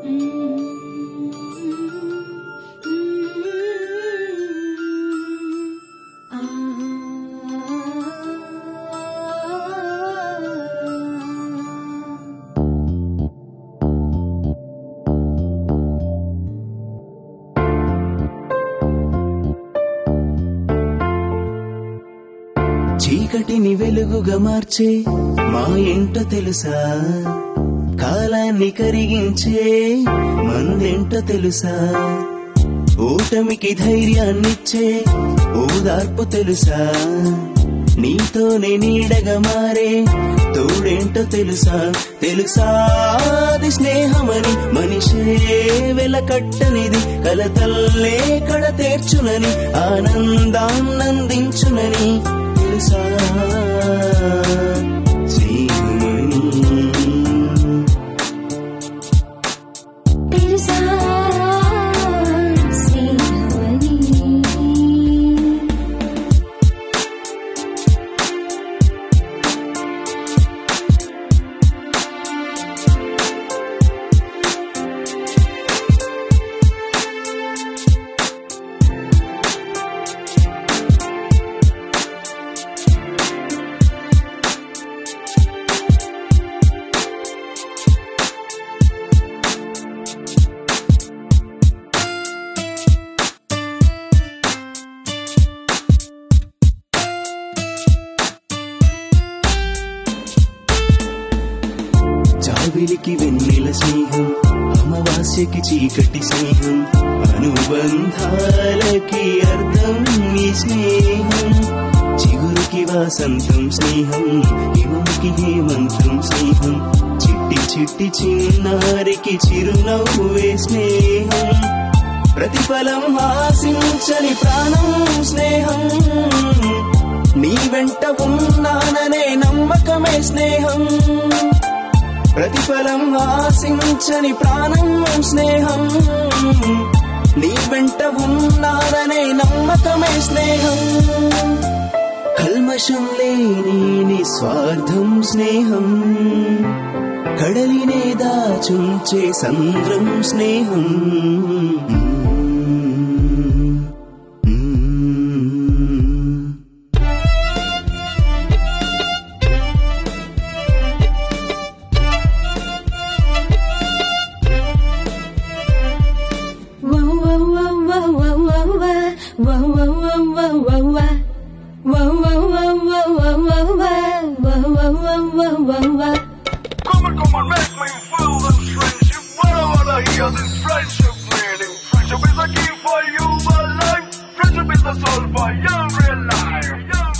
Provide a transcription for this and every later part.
చీకటిని వెలుగుగా మార్చే మా ఏంటో తెలుసా, కాలాన్ని కరిగించే మందేంటో తెలుసా, ఓటమికి ధైర్యాన్నిచ్చే ఓదార్పు తెలుసా, నీతోనే నీడగా మారే తోడేంటో తెలుసా, తెలుసా అది స్నేహమని, మనిషే వెలకట్టనిది, కలతల్లే కడ తీర్చునని, ఆనందాన్నందించునని తెలుసా స్నేహమని, తెలుసా స్నేహమని. జాబిలికి వెన్నెల స్నేహం, అమావాస్యకి చీకటి స్నేహం, అనుబంధాలకి అర్థం ఈ స్నేహం, చిగురికి వాసంతం స్నేహం, హిమకి హేమంతం స్నేహం, చిట్టి చిట్టి చిన్నారికి చిరునవ్వే స్నేహం, ప్రతిఫలం ఆశించని ప్రాణం స్నేహం, నీ వెంట ఉన్నాననే నమ్మకమే స్నేహం, ప్రతిఫలం ఆశించని ప్రాణం స్నేహం, నీ వెంట ఉన్నాననే నమ్మకమే స్నేహం, కల్మషం లేని నిస్వార్థం స్నేహం, కడలినే దాచుంచే సంద్రం స్నేహం, Come on, make me feel this friendship. What I wanna hear this friendship meaning. Friendship is a key for human life. Friendship is the soul for your real life.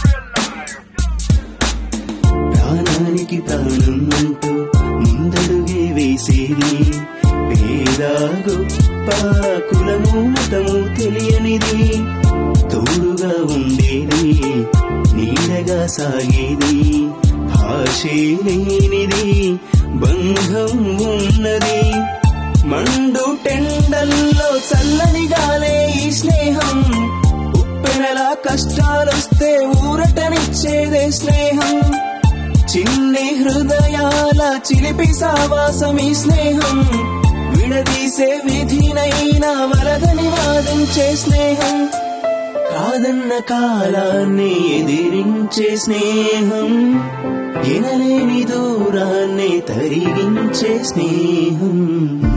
ప్రాణానికి ప్రాణం అంటూ ముందడుగే వేసేది, పేద గొప్ప కులము మతము తెలియనిది, తోడుగా ఉండేది నీడగా సాగేది, భాషే లేనిది బంధం ఉన్నది, మండు టెండల్లో చల్లని గాలే ఈ స్నేహం, ఉప్పెనలా కష్టాలొస్తే ఊరటనిచ్చేదే స్నేహం, చిన్ని హృదయాల చిలిపి సావాసం ఈ స్నేహం, విడదీసే విధినైనా వలదని వాదించే స్నేహం, కాదన్న కాలాన్ని ఎదిరించే స్నేహం, ఎనలేని దూరాన్ని తరిగించే స్నేహం.